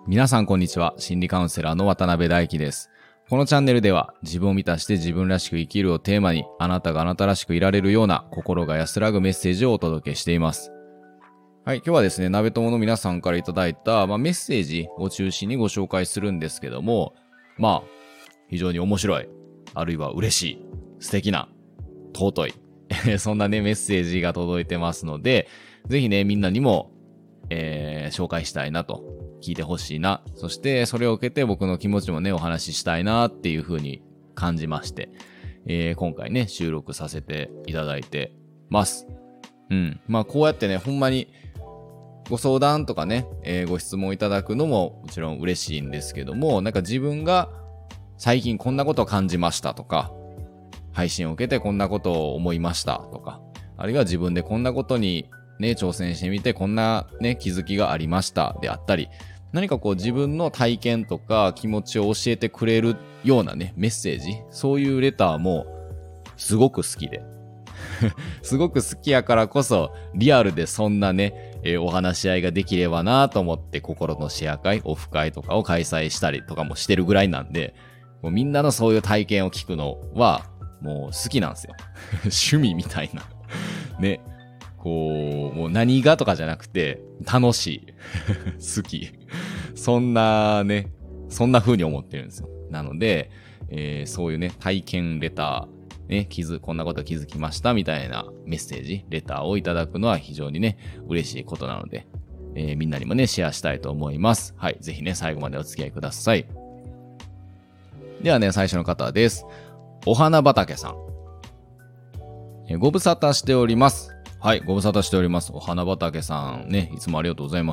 皆さんこんにちは。心理カウンセラーの渡辺大輝です。このチャンネルでは自分を満たして自分らしく生きるをテーマにあなたがあなたらしくいられるような心が安らぐメッセージをお届けしています。はい、今日はですね、鍋友の皆さんからいただいた、メッセージを中心にご紹介するんですけども、非常に面白い、あるいは嬉しい、素敵な、尊い、そんなね、メッセージが届いてますので、ぜひね、みんなにも、紹介したいなと、聞いてほしいな、そしてそれを受けて僕の気持ちもね、お話ししたいなっていう風に感じまして、今回ね、収録させていただいてます。こうやってね、ほんまに、ご相談とかね、ご質問いただくのももちろん嬉しいんですけども、なんか自分が最近こんなことを感じましたとか、配信を受けてこんなことを思いましたとか、あるいは自分でこんなことにね、挑戦してみてこんなね、気づきがありましたであったり、何かこう自分の体験とか気持ちを教えてくれるようなね、メッセージ、そういうレターもすごく好きで。すごく好きやからこそ、リアルでそんなね、お話し合いができればなと思って心のシェア会、オフ会とかを開催したりとかもしてるぐらいなんで、もうみんなのそういう体験を聞くのはもう好きなんですよ。趣味みたいな。ね。こう、もう何がとかじゃなくて、楽しい。好き。そんなね、そんな風に思ってるんですよ。なので、そういうね、体験レター、ね、こんなこと気づきましたみたいなメッセージ、レターをいただくのは非常にね、嬉しいことなので、みんなにもね、シェアしたいと思います。はい、ぜひね、最後までお付き合いください。ではね、最初の方です。お花畑さん。ご無沙汰しております。はい、ご無沙汰しております。お花畑さんね、いつもありがとうございます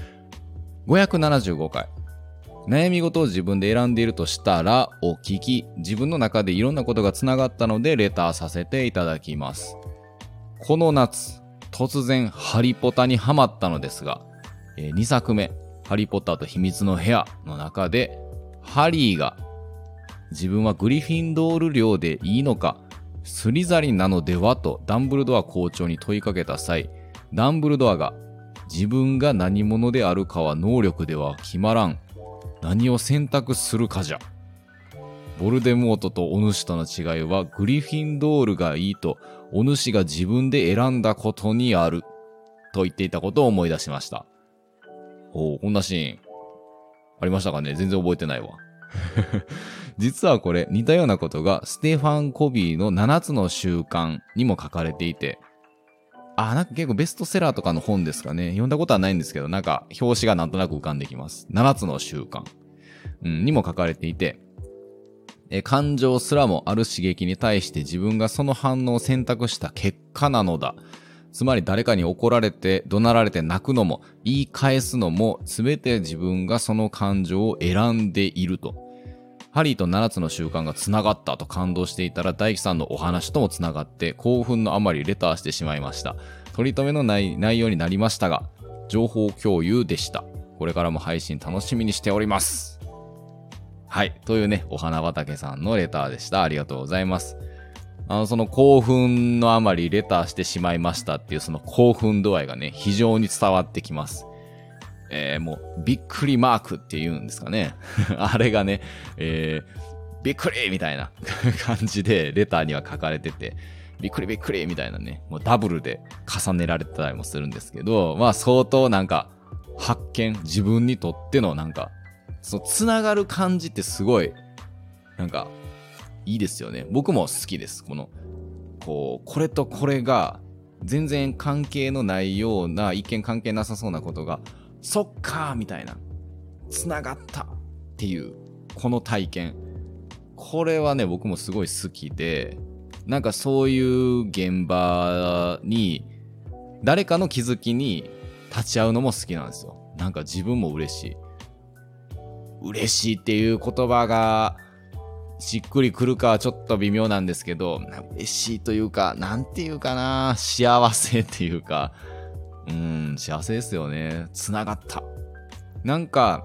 。575回。悩み事を自分で選んでいるとしたらを聞き、自分の中でいろんなことがつながったのでレターさせていただきます。この夏、突然ハリポタにハマったのですが、2作目、ハリポタと秘密の部屋の中で、ハリーが自分はグリフィンドール寮でいいのか、スリザリンなのではとダンブルドア校長に問いかけた際、ダンブルドアが自分が何者であるかは能力では決まらん。何を選択するかじゃ。ボルデモートとお主との違いはグリフィンドールがいいとお主が自分で選んだことにある。と言っていたことを思い出しました。こんなシーンありましたかね？全然覚えてないわ。実はこれ似たようなことがステファン・コビーの7つの習慣にも書かれていて、なんか結構ベストセラーとかの本ですかね。読んだことはないんですけど、なんか表紙がなんとなく浮かんできます。7つの習慣、にも書かれていて、感情すらもある刺激に対して自分がその反応を選択した結果なのだ。つまり誰かに怒られて怒鳴られて泣くのも言い返すのも全て自分がその感情を選んでいると。ハリーと7つの習慣がつながったと感動していたら大輝さんのお話ともつながって興奮のあまりレターしてしまいました。取り留めのない内容になりましたが、情報共有でした。これからも配信楽しみにしております。はい。というね、お花畑さんのレターでした。ありがとうございます。その興奮のあまりレターしてしまいましたっていうその興奮度合いがね、非常に伝わってきます。もう、びっくりマークって言うんですかね。あれがね、びっくりみたいな感じでレターには書かれてて、びっくりびっくりみたいなね、もうダブルで重ねられてたりもするんですけど、相当なんか発見、自分にとってのなんか、つながる感じってすごい、なんか、いいですよね。僕も好きです。これとこれが全然関係のないような、一見関係なさそうなことが、そっかーみたいな、つながったっていう、この体験。これはね、僕もすごい好きで、なんかそういう現場に、誰かの気づきに立ち会うのも好きなんですよ。なんか自分も嬉しい。嬉しいっていう言葉が、しっくりくるかはちょっと微妙なんですけど、嬉しいというか、なんていうかな、幸せっていうか、幸せですよね。つながった。なんか、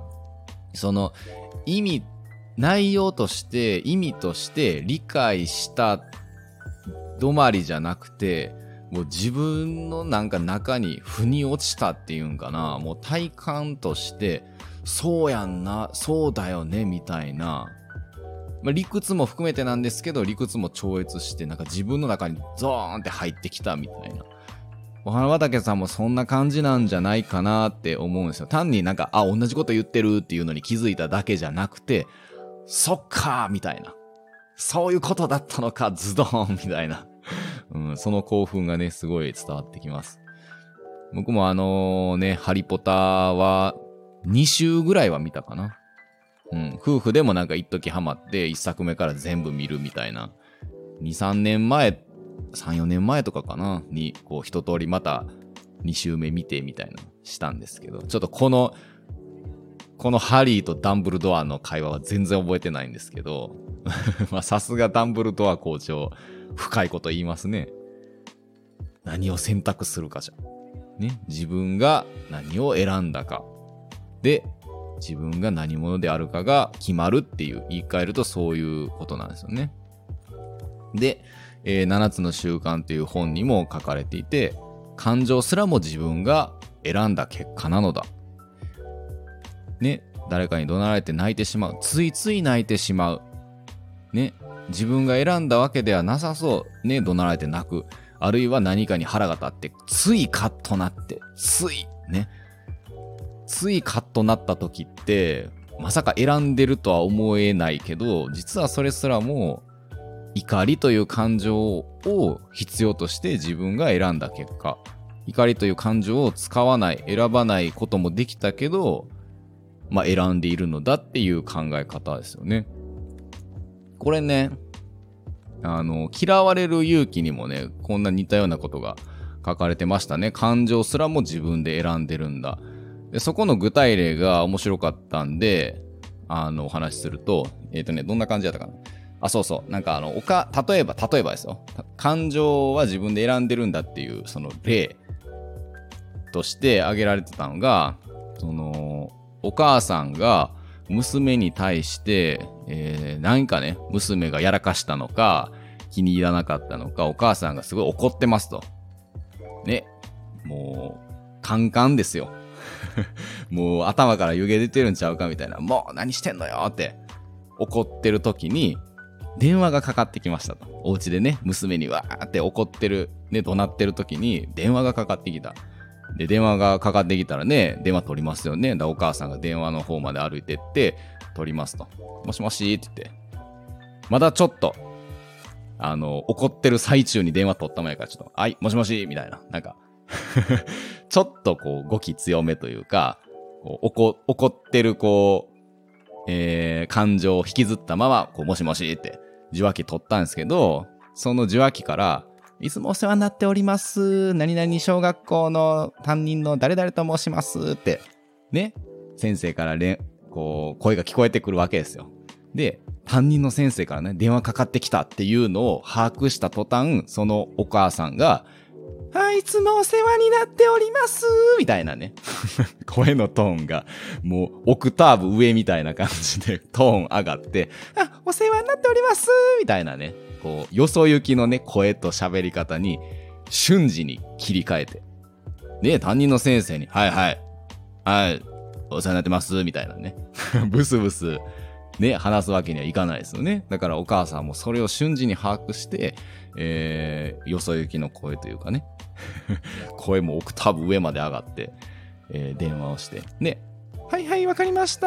内容として、意味として理解した止まりじゃなくて、もう自分のなんか中に腑に落ちたっていうんかな、もう体感として、 そうやんな、そうだよね、みたいな。まあ、理屈も含めてなんですけど、理屈も超越して、なんか自分の中にゾーンって入ってきたみたいな。お花畑さんもそんな感じなんじゃないかなって思うんですよ。単になんか、同じこと言ってるっていうのに気づいただけじゃなくて、そっかーみたいな。そういうことだったのか、ズドーンみたいな。その興奮がね、すごい伝わってきます。僕もハリポタは2週ぐらいは見たかな。夫婦でもなんか一時ハマって1作目から全部見るみたいな。2、3年前、3、4年前とかかなに、こう一通りまた2週目見てみたいなしたんですけど、ちょっとこのハリーとダンブルドアの会話は全然覚えてないんですけど、まあさすがダンブルドア校長、深いこと言いますね。何を選択するかじゃ。ね、自分が何を選んだか。で、自分が何者であるかが決まるっていう、言い換えるとそういうことなんですよね。で、7つの習慣という本にも書かれていて、感情すらも自分が選んだ結果なのだ。ね、誰かに怒鳴られて泣いてしまう。ついつい泣いてしまう。ね、自分が選んだわけではなさそう。ね、怒鳴られて泣く。あるいは何かに腹が立って、ついカッとなって、ついカッとなった時って、まさか選んでるとは思えないけど、実はそれすらも、怒りという感情を必要として自分が選んだ結果。怒りという感情を使わない、選ばないこともできたけど、まあ選んでいるのだっていう考え方ですよね。これね、嫌われる勇気にもね、こんな似たようなことが書かれてましたね。感情すらも自分で選んでるんだ。でそこの具体例が面白かったんで、お話しすると、どんな感じだったかな。そうそう。なんか例えばですよ。感情は自分で選んでるんだっていう、その例として挙げられてたのが、お母さんが娘に対して、何かね、娘がやらかしたのか、気に入らなかったのか、お母さんがすごい怒ってますと。ね。もう、カンカンですよ。もう頭から湯気出てるんちゃうかみたいな。もう何してんのよって怒ってる時に、電話がかかってきましたと。お家でね、娘にわーって怒ってる、ね、怒鳴ってる時に電話がかかってきた。で、電話がかかってきたらね、電話取りますよね。お母さんが電話の方まで歩いてって、取りますと。もしもしって言って。まだちょっと、怒ってる最中に電話取ったもんやから、ちょっと、はい、もしもしみたいな。なんか、ちょっとこう、語気強めというか、こう怒ってるこう、感情を引きずったまま、こう、もしもしって、受話器取ったんですけど、その受話器から、いつもお世話になっております。何々小学校の担任の誰々と申しますって、ね、先生からこう、声が聞こえてくるわけですよ。で、担任の先生からね、電話かかってきたっていうのを把握した途端、そのお母さんが、いつもお世話になっておりますみたいなね。声のトーンが、もう、オクターブ上みたいな感じで、トーン上がって、お世話になっておりますみたいなね。こう、よそ行きのね、声と喋り方に、瞬時に切り替えて。で、担任の先生に、はい、お世話になってますみたいなね。ブスブス、ね、話すわけにはいかないですよね。だからお母さんもそれを瞬時に把握して、よそ行きの声というかね。声もオクターブ上まで上がって、電話をして。で、はい、わかりました。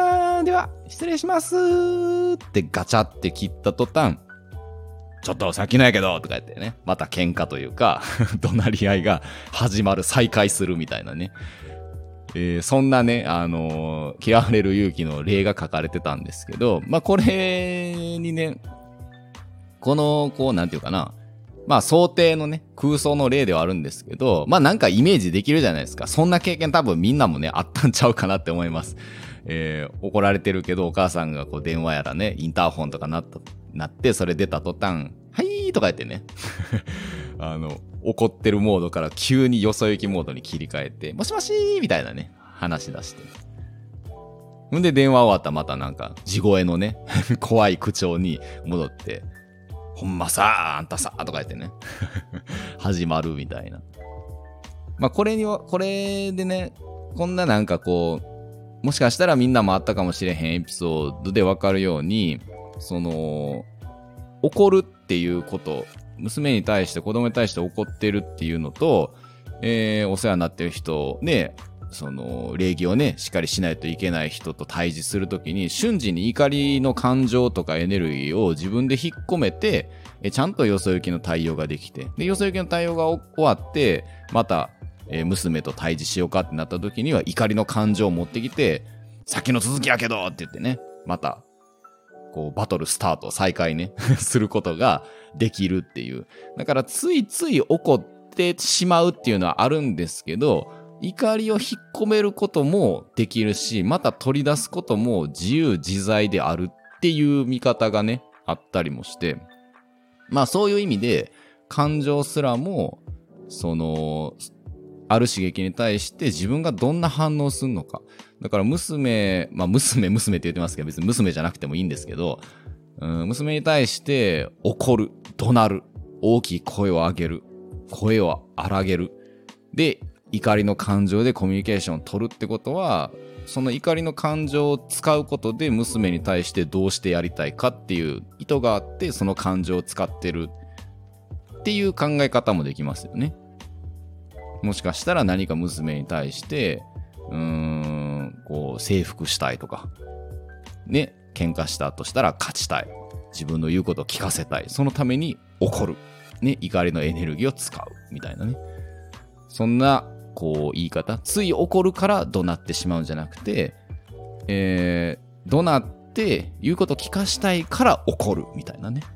では、失礼しますってガチャって切った途端、ちょっと先のやけどとか言ってね、また喧嘩というか、怒鳴り合いが始まる、再開するみたいなね。そんなね、嫌われる勇気の例が書かれてたんですけど、まあ、これにね、こう、なんていうかな、まあ、想定のね、空想の例ではあるんですけど、まあ、なんかイメージできるじゃないですか。そんな経験多分みんなもね、あったんちゃうかなって思います。怒られてるけど、お母さんがこう電話やらね、インターホンとかなって、それ出た途端、はいとか言ってね、怒ってるモードから急によそ行きモードに切り替えて、もしもしーみたいなね、話し出して。んで電話終わったらまたなんか、地声のね、怖い口調に戻って、ほんまさあんたさとか言ってね、始まるみたいな。まあこれでね、こんななんかこう、 もしかしたらみんなもあったかもしれへんエピソードでわかるように、怒るっていうこと、娘に対して子供に対して怒ってるっていうのと、お世話になってる人ね、礼儀をね、しっかりしないといけない人と対峙するときに、瞬時に怒りの感情とかエネルギーを自分で引っ込めて、ちゃんとよそ行きの対応ができて、で、よそ行きの対応が終わって、また、娘と対峙しようかってなったときには、怒りの感情を持ってきて、先の続きやけどって言ってね、また、バトルスタート、再開ね、することができるっていう。だから、ついつい怒ってしまうっていうのはあるんですけど、怒りを引っ込めることもできるし、また取り出すことも自由自在であるっていう見方がね、あったりもして、まあそういう意味で、感情すらも、ある刺激に対して自分がどんな反応するのか。だから娘って言ってますけど、別に娘じゃなくてもいいんですけど、娘に対して怒る、怒鳴る、大きい声を上げる、声を荒げる。で、怒りの感情でコミュニケーションを取るってことは、その怒りの感情を使うことで娘に対してどうしてやりたいかっていう意図があって、その感情を使ってるっていう考え方もできますよね。もしかしたら何か娘に対して征服したいとかね、喧嘩したとしたら勝ちたい、自分の言うことを聞かせたい、そのために怒るね、怒りのエネルギーを使うみたいなね、そんな言い方、つい怒るから怒鳴ってしまうんじゃなくて、怒鳴って言うことを聞かしたいから怒るみたいなね。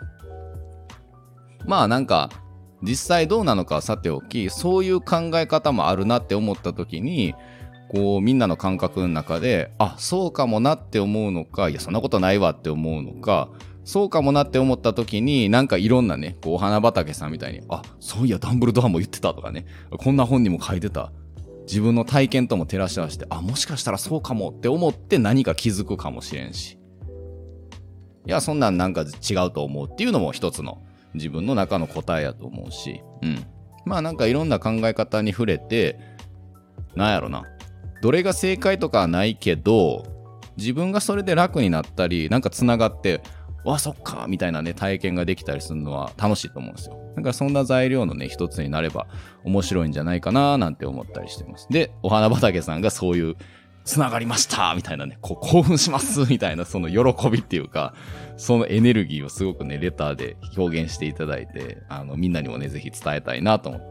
まあなんか実際どうなのかはさておき、そういう考え方もあるなって思った時に、みんなの感覚の中で、あ、そうかもなって思うのか、いやそんなことないわって思うのか、そうかもなって思った時に、なんかいろんなね、お花畑さんみたいに、あ、そういやダンブルドアも言ってたとかね、こんな本にも書いてた、自分の体験とも照らし合わせて、あ、もしかしたらそうかもって思って何か気づくかもしれんし、いやそんなんなんか違うと思うっていうのも一つの自分の中の答えやと思うし、まあなんかいろんな考え方に触れて、なんやろな、どれが正解とかはないけど、自分がそれで楽になったり、なんかつながって、わ、そっかみたいなね、体験ができたりするのは楽しいと思うんですよ。だからそんな材料のね、一つになれば面白いんじゃないかななんて思ったりしてます。で、お花畑さんがそういうつながりましたみたいなね、興奮しますみたいな、その喜びっていうか、そのエネルギーをすごくね、レターで表現していただいて、みんなにもね、ぜひ伝えたいなと思って、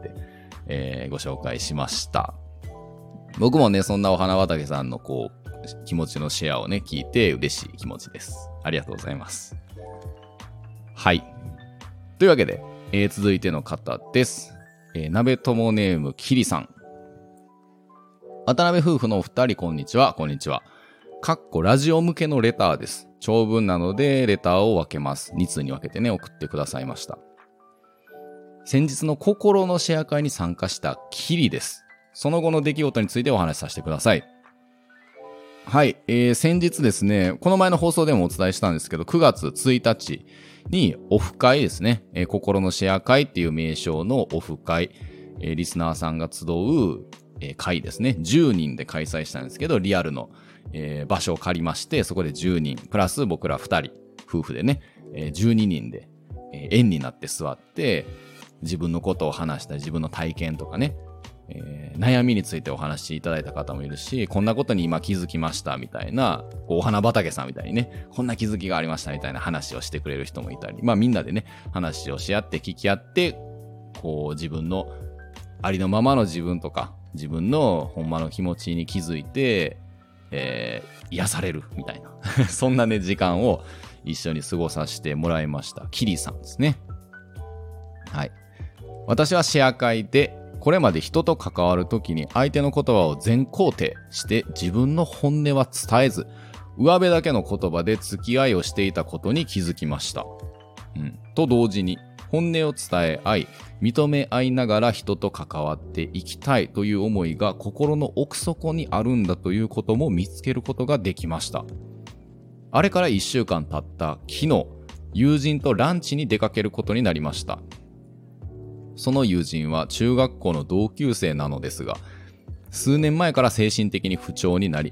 ご紹介しました。僕もね、そんなお花畑さんの気持ちのシェアをね、聞いて嬉しい気持ちです。ありがとうございます。はい。というわけで、続いての方です。鍋友ネームキリさん。渡辺夫婦のお二人、こんにちは。こんにちは。ラジオ向けのレターです。長文なのでレターを分けます。2通に分けてね、送ってくださいました。先日の心のシェア会に参加したキリです。その後の出来事についてお話しさせてください。はい、先日ですね、この前の放送でもお伝えしたんですけど、9月1日にオフ会ですね、心のシェア会っていう名称のオフ会、リスナーさんが集う、会ですね、10人で開催したんですけど、リアルの、場所を借りまして、そこで10人プラス僕ら2人夫婦でね、12人で、円になって座って自分のことを話したり、自分の体験とかね、悩みについてお話しいただいた方もいるし、こんなことに今気づきましたみたいな、お花畑さんみたいにね、こんな気づきがありましたみたいな話をしてくれる人もいたり、まあみんなでね、話をし合って聞き合って、自分のありのままの自分とか、自分のほんまの気持ちに気づいて、癒されるみたいなそんなね、時間を一緒に過ごさせてもらいました。キリさんですね。はい。私はシェア会で、これまで人と関わるときに相手の言葉を全肯定して自分の本音は伝えず、上辺だけの言葉で付き合いをしていたことに気づきました。と同時に本音を伝え合い、認め合いながら人と関わっていきたいという思いが心の奥底にあるんだということも見つけることができました。あれから1週間経った昨日、友人とランチに出かけることになりました。その友人は中学校の同級生なのですが、数年前から精神的に不調になり、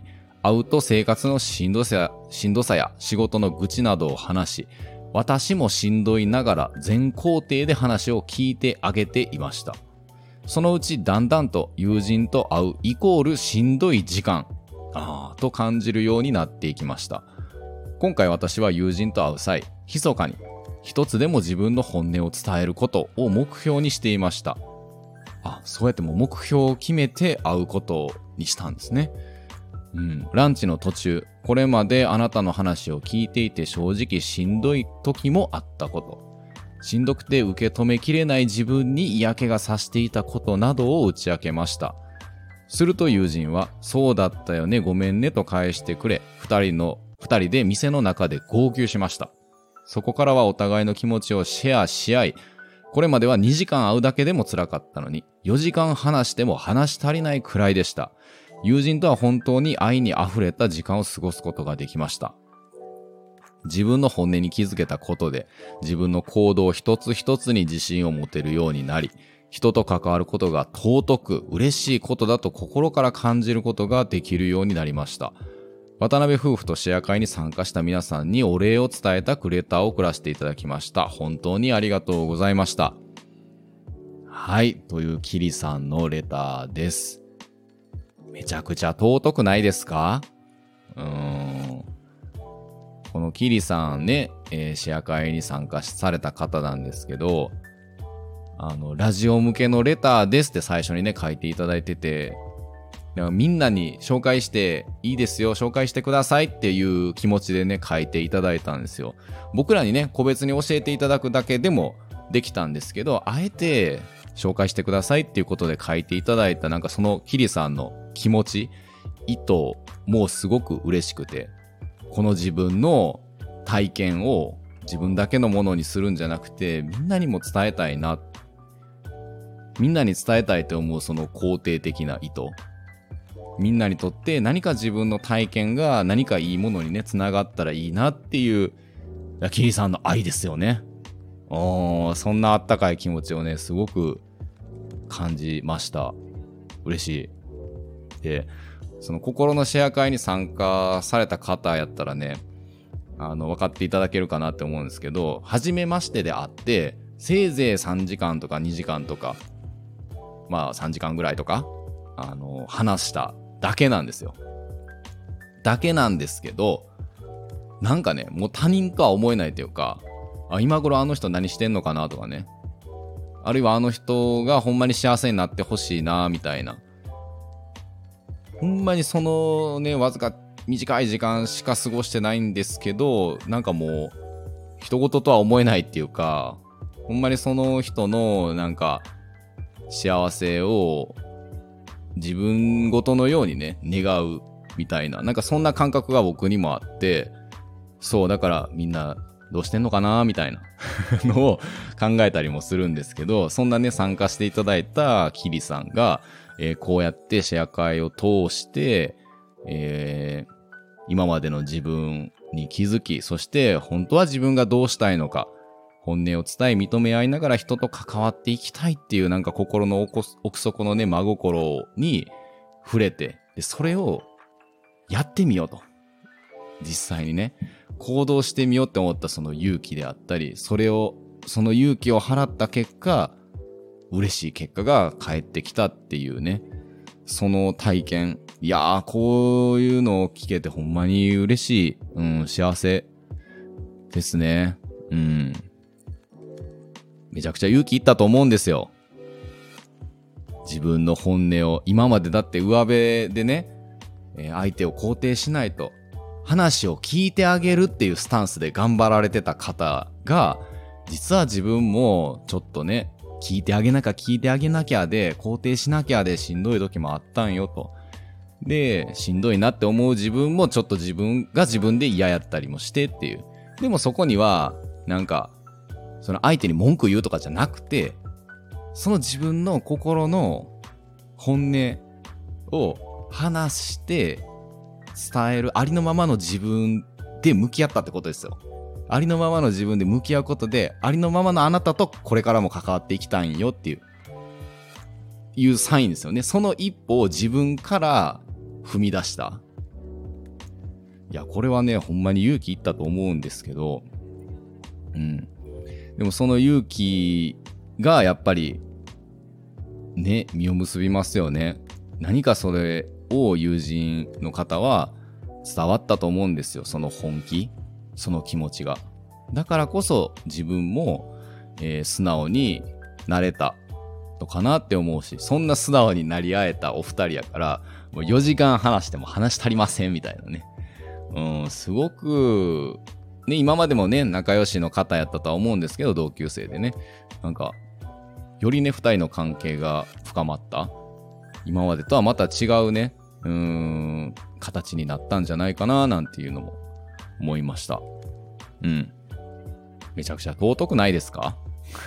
会うと生活のしんどさや仕事の愚痴などを話し、私もしんどいながら全肯定で話を聞いてあげていました。そのうちだんだんと友人と会うイコールしんどい時間と感じるようになっていきました。今回私は友人と会う際、密かに一つでも自分の本音を伝えることを目標にしていました。そうやってもう目標を決めて会うことにしたんですね。ランチの途中、これまであなたの話を聞いていて正直しんどい時もあったこと。しんどくて受け止めきれない自分に嫌気がさしていたことなどを打ち明けました。すると友人は、そうだったよね、ごめんねと返してくれ、二人で店の中で号泣しました。そこからはお互いの気持ちをシェアし合い、これまでは2時間会うだけでも辛かったのに、4時間話しても話し足りないくらいでした。友人とは本当に愛に溢れた時間を過ごすことができました。自分の本音に気づけたことで、自分の行動一つ一つに自信を持てるようになり、人と関わることが尊く嬉しいことだと心から感じることができるようになりました。渡辺夫婦とシェア会に参加した皆さんにお礼を伝えたくレターを送らせていただきました。本当にありがとうございました。はい、というキリさんのレターです。めちゃくちゃ尊くないですか？このキリさんね、シェア会に参加された方なんですけど、ラジオ向けのレターですって最初にね、書いていただいてて、みんなに紹介していいですよ、紹介してくださいっていう気持ちでね、書いていただいたんですよ。僕らにね、個別に教えていただくだけでもできたんですけど、あえて紹介してくださいっていうことで書いていただいた、なんかそのキリさんの気持ち、意図もすごく嬉しくて、この自分の体験を自分だけのものにするんじゃなくて、みんなにも伝えたいな、みんなに伝えたいと思うその肯定的な意図、みんなにとって何か自分の体験が何かいいものにね、つながったらいいなっていう、キリさんの愛ですよね。そんなあったかい気持ちをね、すごく感じました。嬉しい。で、その心のシェア会に参加された方やったらね、分かっていただけるかなって思うんですけど、初めましてで会って、せいぜい3時間とか2時間とか、まあ3時間ぐらいとか、話しただけなんですよ。だけなんですけど、なんかね、もう他人とは思えないというか、今頃あの人何してんのかなとかね、あるいはあの人がほんまに幸せになってほしいなみたいな、ほんまにそのね、わずか短い時間しか過ごしてないんですけど、なんかもう人事とは思えないっていうか、ほんまにその人のなんか幸せを自分ごとのようにね、願うみたいな、なんかそんな感覚が僕にもあって、そう、だからみんなどうしてんのかなみたいなのを考えたりもするんですけど、そんなね、参加していただいたキリさんが、こうやってシェア会を通して、今までの自分に気づき、そして本当は自分がどうしたいのか、本音を伝え認め合いながら人と関わっていきたいっていう、なんか心の奥底のね、真心に触れて、でそれをやってみようと、実際にね行動してみようって思ったその勇気であったり、その勇気を払った結果、嬉しい結果が返ってきたっていうね、その体験、いやー、こういうのを聞けてほんまに嬉しい、幸せですね。めちゃくちゃ勇気いったと思うんですよ。自分の本音を、今までだって上辺でね、相手を肯定しないと、話を聞いてあげるっていうスタンスで頑張られてた方が、実は自分もちょっとね、聞いてあげなきゃで、肯定しなきゃでしんどい時もあったんよと。で、しんどいなって思う自分もちょっと自分が自分で嫌やったりもしてっていう。でもそこには、なんか、その相手に文句言うとかじゃなくて、その自分の心の本音を話して伝える、ありのままの自分で向き合ったってことですよ。ありのままの自分で向き合うことで、ありのままのあなたとこれからも関わっていきたいんよっていうサインですよね。その一歩を自分から踏み出した。 いや、これはね、ほんまに勇気いったと思うんですけど、でもその勇気がやっぱり、ね、実を結びますよね。何かそれを友人の方は伝わったと思うんですよ。その本気、その気持ちが。だからこそ自分も、素直になれたのかなって思うし、そんな素直になり合えたお二人やから、もう4時間話しても話足りませんみたいなね。すごく、ね、今までもね、仲良しの方やったとは思うんですけど、同級生でね。なんか、よりね、二人の関係が深まった。今までとはまた違うね、形になったんじゃないかな、なんていうのも思いました。めちゃくちゃ尊くないですか？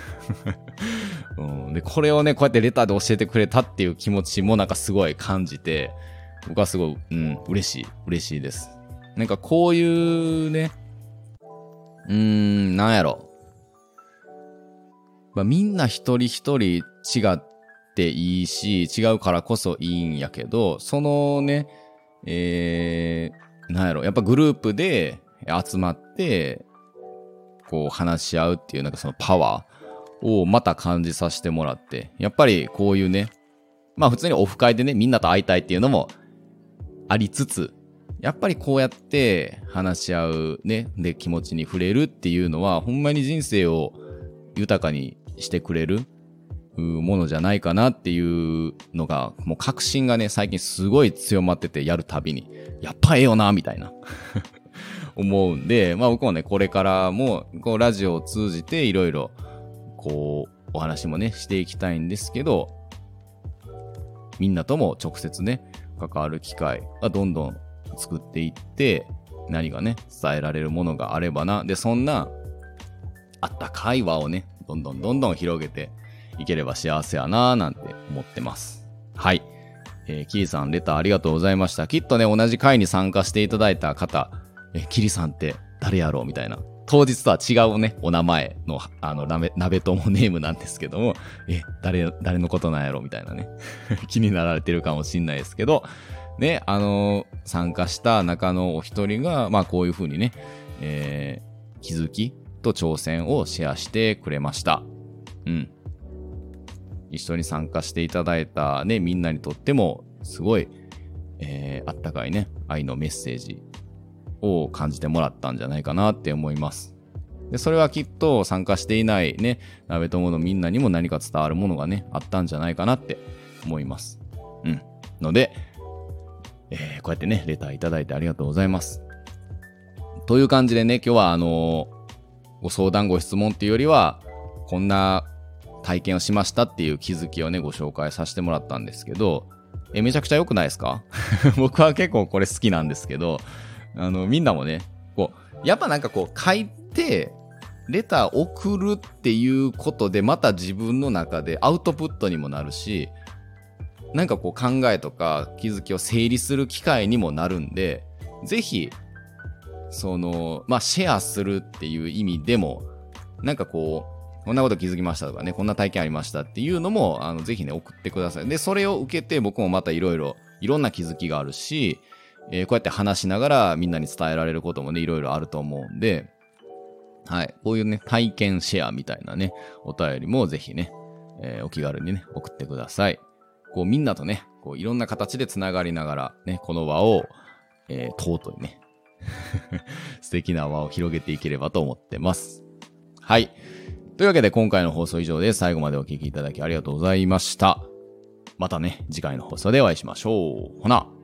で、これをね、こうやってレターで教えてくれたっていう気持ちもなんかすごい感じて、僕はすごい、嬉しいです。なんかこういうね、なんやろ。みんな一人一人違っていいし、違うからこそいいんやけど、そのね、なんやろ。やっぱグループで集まって、こう話し合うっていうなんかそのパワーをまた感じさせてもらって、やっぱりこういうね、まあ普通にオフ会でね、みんなと会いたいっていうのもありつつ、やっぱりこうやって話し合うね、で気持ちに触れるっていうのは、ほんまに人生を豊かにしてくれるものじゃないかなっていうのが、もう確信がね、最近すごい強まってて、やるたびに、やっぱええよな、みたいな。思うんで、まあ僕もね、これからも、こうラジオを通じていろいろ、こう、お話もね、していきたいんですけど、みんなとも直接ね、関わる機会がどんどん作っていって、何がね、伝えられるものがあればな。で、そんな、あったかい輪をね、どんどん広げていければ幸せやな、なんて思ってます。はい。キリさん、レターありがとうございました。きっとね、同じ会に参加していただいた方、キリさんって誰やろうみたいな。当日とは違うね、お名前の、鍋友ネームなんですけども、誰のことなんやろみたいなね。気になられてるかもしんないですけど、ね、参加した中のお一人が、まあこういう風にね、気づきと挑戦をシェアしてくれました。一緒に参加していただいたね、みんなにとっても、すごい、あったかいね、愛のメッセージを感じてもらったんじゃないかなって思います。で、それはきっと参加していないね、鍋友のみんなにも何か伝わるものがね、あったんじゃないかなって思います。ので、こうやってね、レターいただいてありがとうございます。という感じでね、今日はご相談ご質問っていうよりは、こんな体験をしましたっていう気づきをね、ご紹介させてもらったんですけど、めちゃくちゃ良くないですか？僕は結構これ好きなんですけど、みんなもね、こう、やっぱなんかこう書いて、レター送るっていうことで、また自分の中でアウトプットにもなるし、なんかこう考えとか気づきを整理する機会にもなるんで、ぜひ、シェアするっていう意味でも、なんかこう、こんなこと気づきましたとかね、こんな体験ありましたっていうのも、ぜひね、送ってください。で、それを受けて僕もまたいろんな気づきがあるし、こうやって話しながらみんなに伝えられることもね、いろいろあると思うんで、はい。こういうね、体験シェアみたいなね、お便りもぜひね、お気軽にね、送ってください。こう、みんなとね、こう、いろんな形でつながりながら、ね、この輪を、尊いね、素敵な輪を広げていければと思ってます。はい。というわけで今回の放送以上で最後までお聞きいただきありがとうございました。またね、次回の放送でお会いしましょう。ほな。